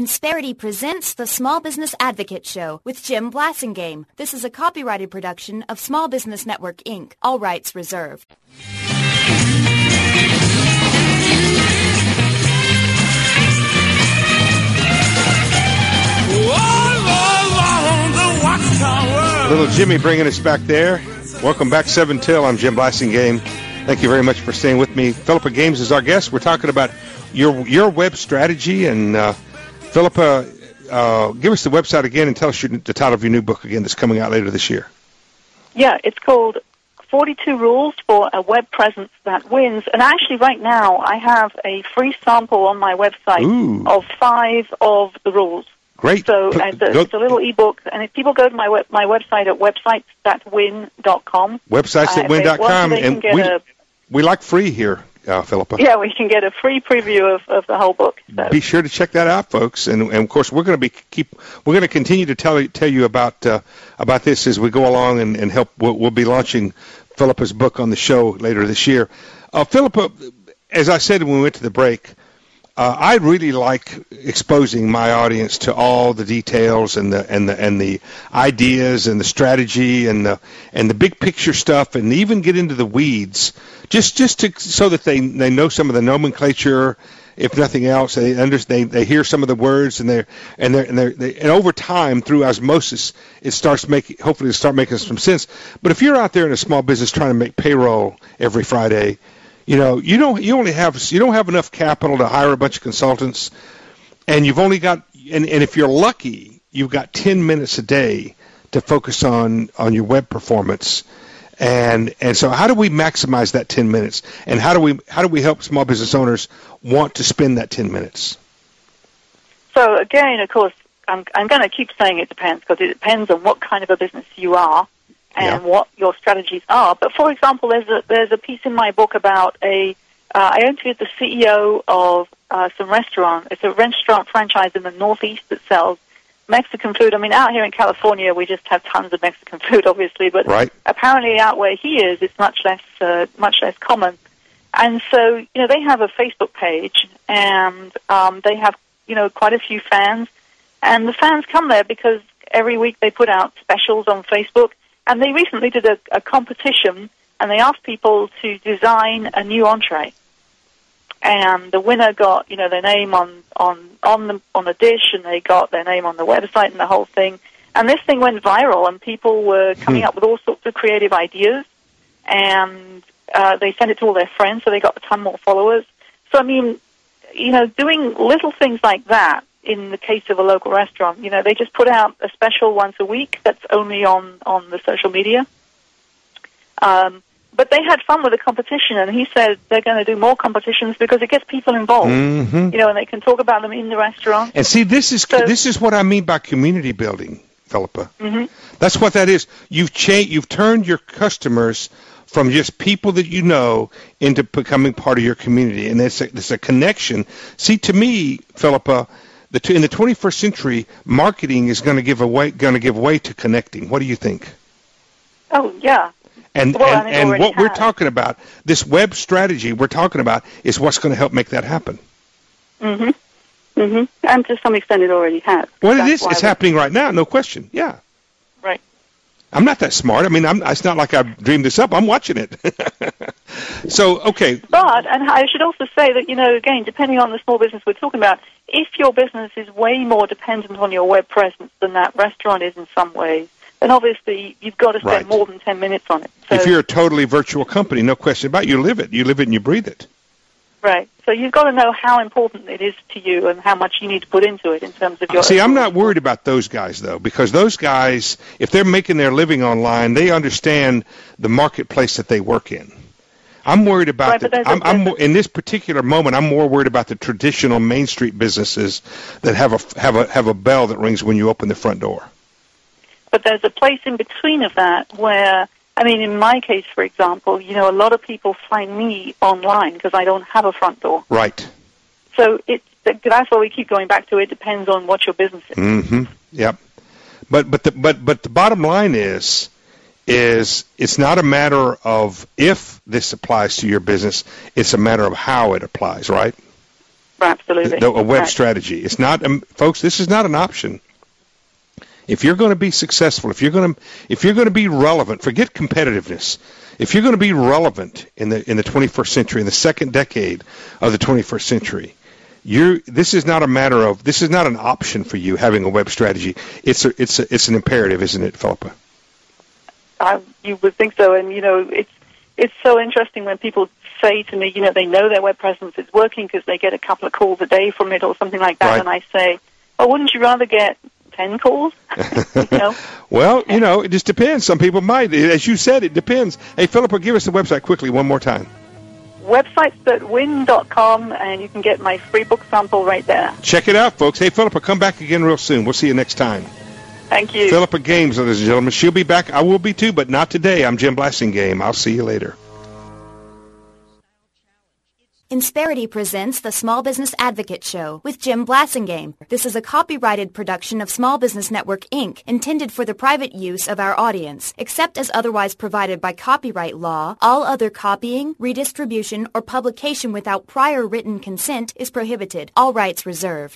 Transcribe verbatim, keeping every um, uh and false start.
Insperity presents the Small Business Advocate Show with Jim Blasingame. This is a copyrighted production of Small Business Network, Incorporated. All rights reserved. Little Jimmy bringing us back there. Welcome back, seven till. I'm Jim Blasingame. Thank you very much for staying with me. Philippa Games is our guest. We're talking about your your web strategy. And uh, Philippa, uh, give us the website again and tell us your, the title of your new book again that's coming out later this year. Yeah, it's called forty-two Rules for a Web Presence That Wins. And actually right now I have a free sample on my website Ooh. of five of the rules. Great. So uh, it's, a, it's a little ebook, and if people go to my web, my website at websites that win dot com. websites that win dot com. Uh, and we, a, we like free here, uh, Philippa. Yeah, we can get a free preview of, of the whole book. So. Be sure to check that out, folks. And, and of course, we're going to be keep we're going to continue to tell tell you about uh, about this as we go along and, and help. We'll, we'll be launching Philippa's book on the show later this year. Uh, Philippa, as I said when we went to the break. Uh, I really like exposing my audience to all the details and the and the and the ideas and the strategy and the and the big picture stuff, and even get into the weeds, just just to so that they they know some of the nomenclature. If nothing else, they understand. They, they hear some of the words, and they're and they're and they're they, and over time through osmosis, it starts making hopefully it start making some sense. But if you're out there in a small business trying to make payroll every Friday. You know, you don't. You only have. You don't have enough capital to hire a bunch of consultants, and you've only got. And, and if you're lucky, you've got ten minutes a day to focus on, on your web performance. And and so, how do we maximize that ten minutes? And how do we how do we help small business owners want to spend that ten minutes? So again, of course, I'm I'm going to keep saying it depends because it depends on what kind of a business you are. And yeah. what your strategies are. But for example, there's a there's a piece in my book about a uh, I interviewed the C E O of uh, some restaurant. It's a restaurant franchise in the Northeast that sells Mexican food. I mean, out here in California, we just have tons of Mexican food, obviously. But right. apparently, out where he is, it's much less uh, much less common. And so, you know, they have a Facebook page, and um, they have you know quite a few fans, and the fans come there because every week they put out specials on Facebook. And they recently did a, a competition, and they asked people to design a new entree. And the winner got, you know, their name on on on the on the dish, and they got their name on the website and the whole thing. And this thing went viral, and people were coming hmm. up with all sorts of creative ideas. And uh, they sent it to all their friends, so they got a ton more followers. So I mean, you know, doing little things like that. In the case of a local restaurant, you know, they just put out a special once a week that's only on, on the social media. Um, but they had fun with the competition, and he said they're going to do more competitions because it gets people involved, mm-hmm. you know, and they can talk about them in the restaurant. And see, this is so, this is what I mean by community building, Philippa. Mm-hmm. That's what that is. You've changed. You've turned your customers from just people that you know into becoming part of your community, and it's a, it's a connection. See, to me, Philippa. The, in the twenty-first century, marketing is going to give away going to give way to connecting. What do you think? Oh yeah. And well, and, and what has. we're talking about, this web strategy we're talking about, is what's going to help make that happen. Mhm. Mhm. And to some extent, it already has. Well, it is. It's happening right now, no question. Yeah. Right. I'm not that smart. I mean, I'm, it's not like I dreamed this up. I'm watching it. So, okay. But, and I should also say that, you know, again, depending on the small business we're talking about, if your business is way more dependent on your web presence than that restaurant is in some ways, then obviously you've got to spend right. more than ten minutes on it. So, if you're a totally virtual company, no question about it, you live it. You live it and you breathe it. Right. So you've got to know how important it is to you and how much you need to put into it in terms of your... See, I'm not worried about those guys, though, because those guys, if they're making their living online, they understand the marketplace that they work in. I'm worried about right, the, I'm, I'm in this particular moment. I'm more worried about the traditional Main Street businesses that have a have a have a bell that rings when you open the front door. But there's a place in between of that where, I mean, in my case, for example, you know, a lot of people find me online because I don't have a front door. Right. So it's that's why we keep going back to it. Depends on what your business is. Mm-hmm. Yep. But but the but but the bottom line is. is it's not a matter of if this applies to your business, it's a matter of how it applies, right? Absolutely. A web right. strategy. It's not, um, folks, this is not an option. If you're going to be successful, if you're going to if you're going to be relevant, forget competitiveness. If you're going to be relevant in the in the twenty-first century, in the second decade of the twenty-first century, you this is not a matter of this is not an option for you having a web strategy. It's a, it's a, it's an imperative, isn't it, Philippa? I, you would think so, and you know it's it's so interesting when people say to me, you know, they know their web presence is working because they get a couple of calls a day from it or something like that, right. And I say, oh, wouldn't you rather get ten calls? you know? Well, you know, it just depends. Some people might. As you said, it depends. Hey, Philippa, give us the website quickly one more time. websites that win dot com, and you can get my free book sample right there. Check it out, folks. Hey, Philippa, come back again real soon. We'll see you next time. Thank you. Philippa Games, ladies and gentlemen. She'll be back. I will be too, but not today. I'm Jim Blassingame. I'll see you later. Insperity presents the Small Business Advocate Show with Jim Blassingame. This is a copyrighted production of Small Business Network, Incorporated, intended for the private use of our audience. Except as otherwise provided by copyright law, all other copying, redistribution, or publication without prior written consent is prohibited. All rights reserved.